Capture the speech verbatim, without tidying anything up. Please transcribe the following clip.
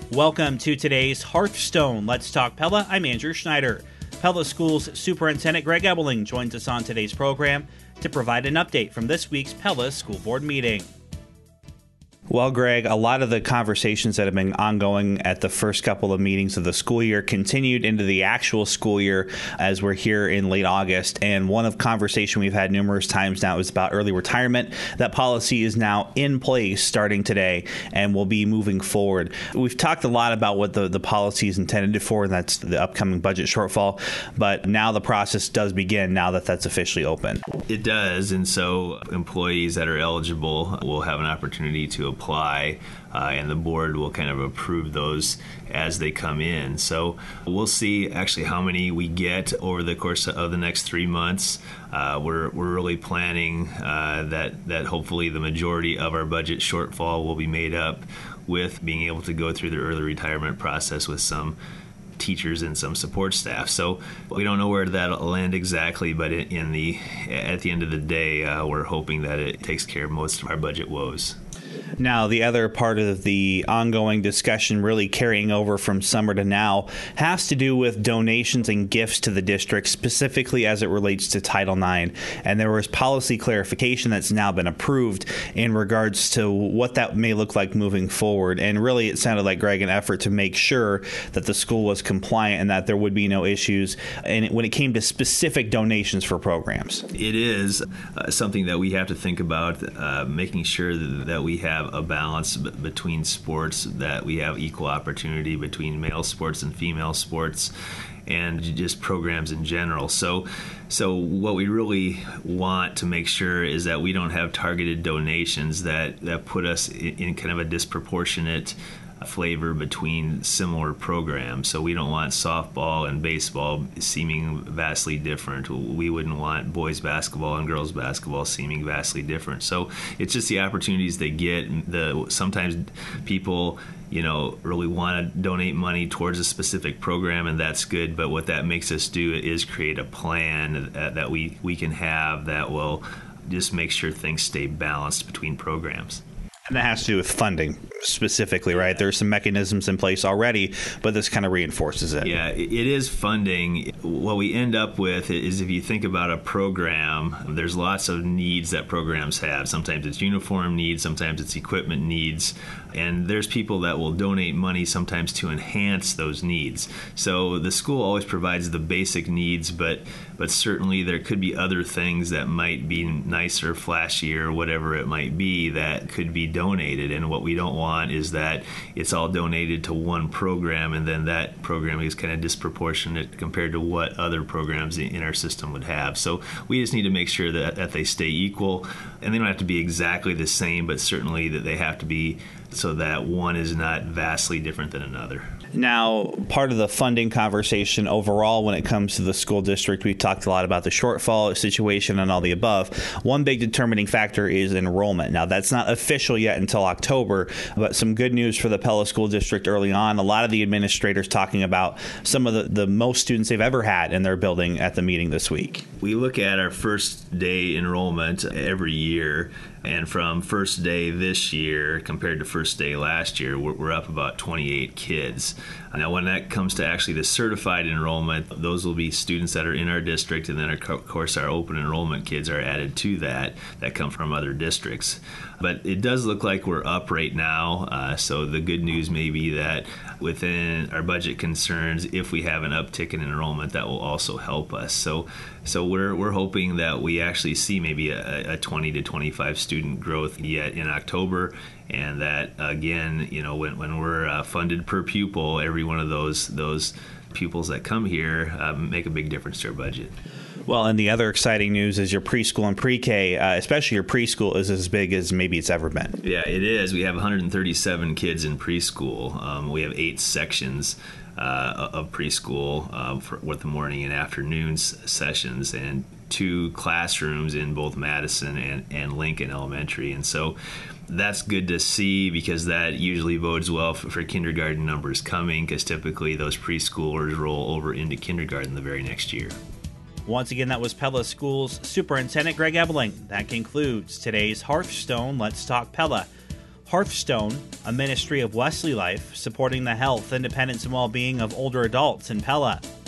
Welcome to today's Hearthstone Let's Talk Pella. I'm Andrew Schneider. Pella Schools Superintendent Greg Ebeling joins us on today's program to provide an update from this week's Pella School Board meeting. Well, Greg, a lot of the conversations that have been ongoing at the first couple of meetings of the school year continued into the actual school year as we're here in late August. And one of conversation we've had numerous times now is about early retirement. That policy is now in place starting today and will be moving forward. We've talked a lot about what the, the policy is intended for, and that's the upcoming budget shortfall. But now the process does begin now that that's officially open. It does. And so employees that are eligible will have an opportunity to apply. apply uh, and the board will kind of approve those as they come in. So we'll see actually how many we get over the course of the next three months. Uh, we're we're really planning uh, that that hopefully the majority of our budget shortfall will be made up with being able to go through the early retirement process with some teachers and some support staff. So we don't know where that'll land exactly, but in the at the end of the day, uh, we're hoping that it takes care of most of our budget woes. Now, the other part of the ongoing discussion really carrying over from summer to now has to do with donations and gifts to the district, specifically as it relates to Title nine. And there was policy clarification that's now been approved in regards to what that may look like moving forward. And really, it sounded like, Greg, an effort to make sure that the school was compliant and that there would be no issues. And when it came to specific donations for programs, it is uh, something that we have to think about, uh, making sure that, that we have a balance b- between sports, that we have equal opportunity between male sports and female sports, and just programs in general. So so what we really want to make sure is that we don't have targeted donations that, that put us in, in kind of a disproportionate flavor between similar programs. So we don't want softball and baseball seeming vastly different. We wouldn't want boys basketball and girls basketball seeming vastly different. So it's just the opportunities they get. The sometimes people, you know, really want to donate money towards a specific program, and that's good. But what that makes us do is create a plan that, that we, we can have that will just make sure things stay balanced between programs. And that has to do with funding specifically, right? There's some mechanisms in place already, but this kind of reinforces it. Yeah, it is funding. What we end up with is, if you think about a program, there's lots of needs that programs have. Sometimes it's uniform needs, sometimes it's equipment needs, and there's people that will donate money sometimes to enhance those needs. So the school always provides the basic needs, but but certainly there could be other things that might be nicer, flashier, whatever it might be, that could be donated. And what we don't want is that it's all donated to one program, and then that program is kind of disproportionate compared to what other programs in our system would have. So we just need to make sure that, that they stay equal, and they don't have to be exactly the same, but certainly that they have to be so that one is not vastly different than another. Now, part of the funding conversation overall when it comes to the school district, we talked a lot about the shortfall situation and all the above. One big determining factor is enrollment. Now, that's not official yet until October, but some good news for the Pella School District early on. A lot of the administrators talking about some of the, the most students they've ever had in their building at the meeting this week. We look at our first day enrollment every year, and from first day this year compared to first day last year, we're, we're up about twenty-eight kids. Now, when that comes to actually the certified enrollment, those will be students that are in our district, and then, of course, our open enrollment kids are added to that, that come from other districts. But it does look like we're up right now, uh, so the good news may be that within our budget concerns, if we have an uptick in enrollment, that will also help us. So so we're we're hoping that we actually see maybe a, a twenty to twenty-five student growth yet in October, and that, again, you know, when, when we're uh, funded per pupil, every one of those those pupils that come here uh, make a big difference to our budget. Well, and the other exciting news is your preschool and pre-K, uh, especially your preschool, is as big as maybe it's ever been. Yeah, it is. We have one hundred thirty-seven kids in preschool. Um, we have eight sections uh, of preschool uh, for with the morning and afternoon sessions, and two classrooms in both Madison and, and Lincoln Elementary. And so that's good to see, because that usually bodes well for, for kindergarten numbers coming, because typically those preschoolers roll over into kindergarten the very next year. Once again, that was Pella Schools Superintendent Greg Ebeling. That concludes today's Hearthstone Let's Talk Pella. Hearthstone, a ministry of Wesley Life, supporting the health, independence, and well-being of older adults in Pella.